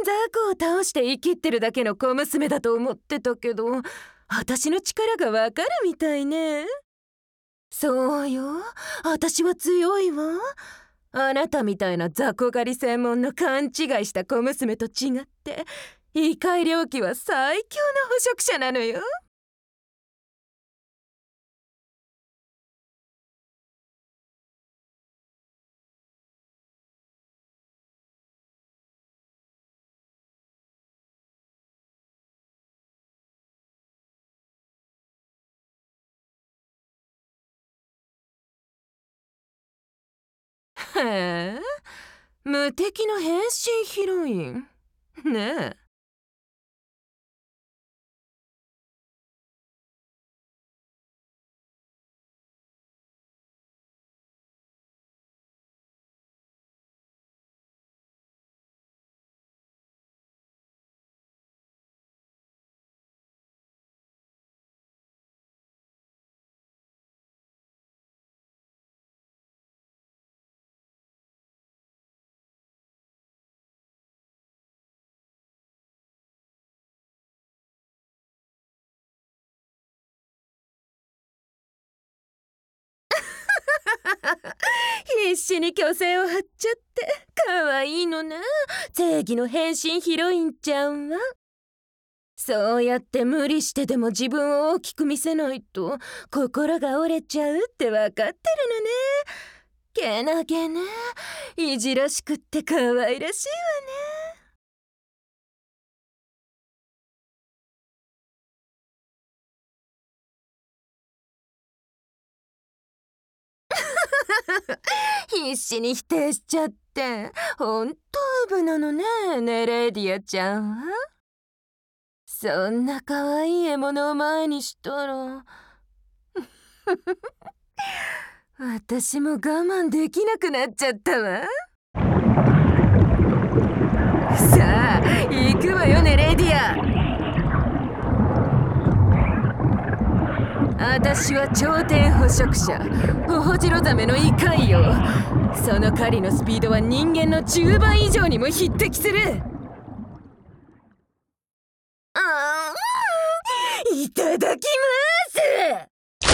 コを倒して生きってるだけの小娘だと思ってたけど、私の力がわかるみたいね。そうよ、私は強いわ。あなたみたいな雑魚狩り専門の勘違いした小娘と違って、異界猟奇は最強の捕食者なのよ。へえ、無敵の変身ヒロインねえ。必死に虚勢を張っちゃってかわいいのね、正義の変身ヒロインちゃんは。そうやって無理してでも自分を大きく見せないと心が折れちゃうって分かってるのね。けなげね、いじらしくって可愛らしいわね。必死に否定しちゃってほんとウブなのね、ネレーディアちゃんは。そんな可愛い獲物を前にしたら私も我慢できなくなっちゃったわ。さあ行くわよねレディア。私は頂点捕食者ホホジロザメのイカイよ。その狩りのスピードは人間の10倍以上にも匹敵する。いただきます。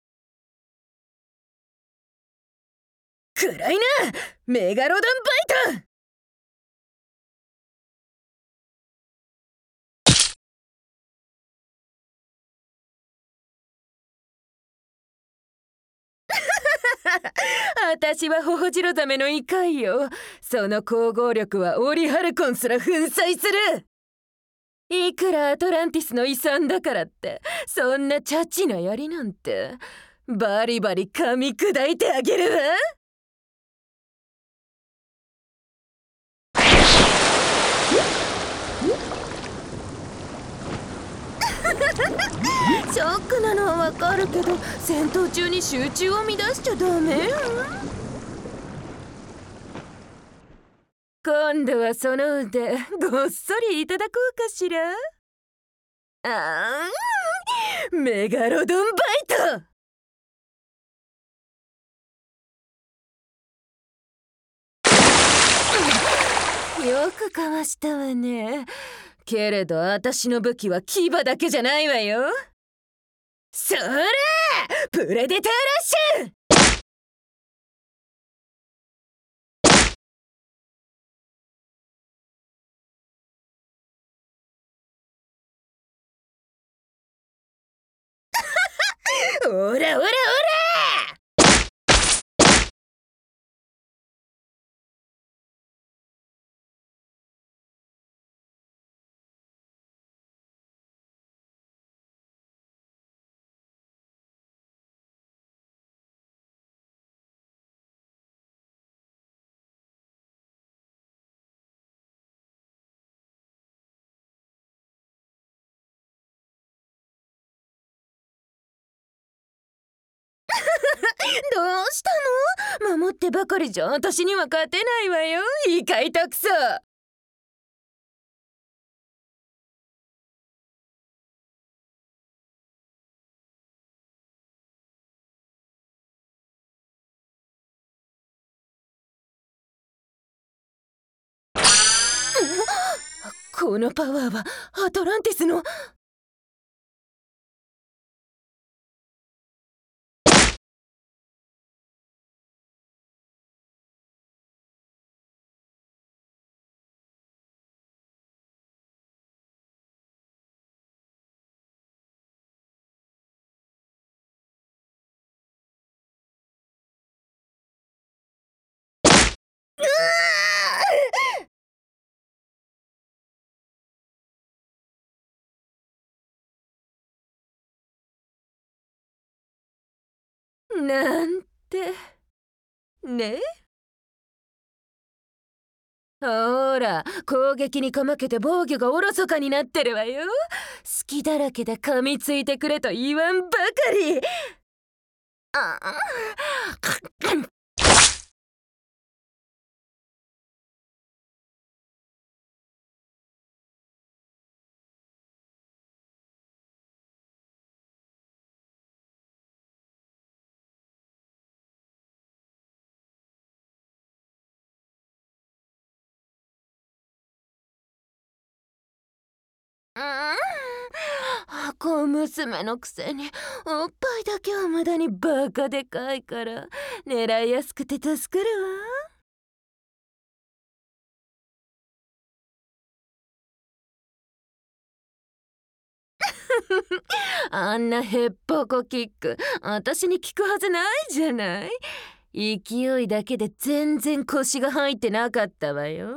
暗いな、メガロドンバイト。私はホホジロザメのイカイよ。その光合力はオリハルコンすら粉砕する。いくらアトランティスの遺産だからってそんなチャチな槍なんてバリバリ噛み砕いてあげるわ。ショックなのはわかるけど戦闘中に集中を乱しちゃダメよ。今度はその腕ごっそりいただこうかしら。メガロドンバイト。よくかわしたわね。けれど私の武器は牙だけじゃないわよ。それプレデターラッシュ。オラオラオラ。どうしたの？守ってばかりじゃ私には勝てないわよ、異界たくさ。 このパワーはアトランティスの。なんてね。ほら、攻撃にかまけて防御がおろそかになってるわよ。隙だらけで噛みついてくれと言わんばかり。あ小娘のくせにおっぱいだけは無駄にバカでかいから狙いやすくて助かるわ。あんなへっぽこキック私に効くはずないじゃない。勢いだけで全然腰が入ってなかったわよ。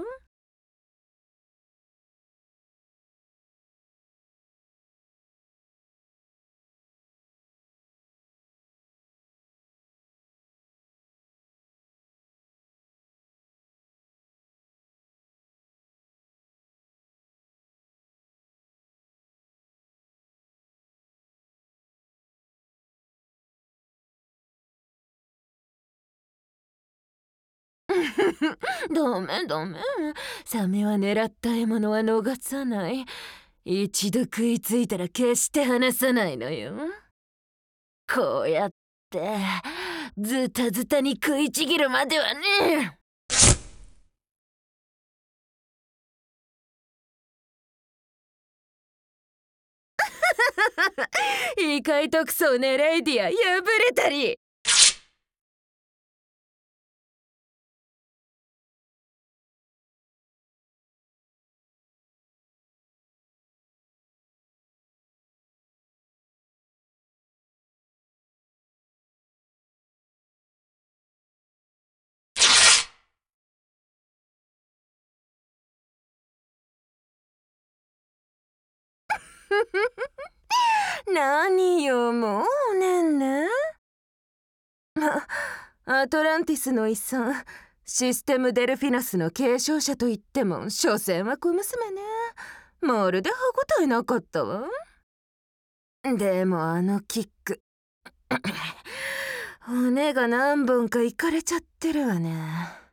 ダメダメ。サメは狙った獲物は逃さない。一度食いついたら決して離さないのよ。こうやってズタズタに食いちぎるまではね。異界特捜ねレイディア破れたり。何よもうねんね。アトランティスの遺産システムデルフィナスの継承者といっても所詮は小娘ね。まるで歯ごたえなかったわ。でもあのキック骨が何本かいかれちゃってるわね。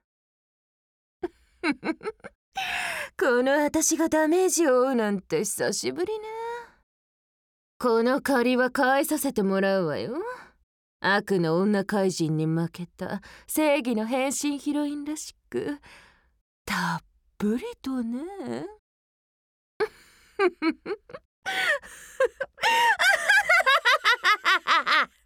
この私がダメージを負うなんて久しぶりね。この借りは返させてもらうわよ。悪の女怪人に負けた正義の変身ヒロインらしくたっぷりとね。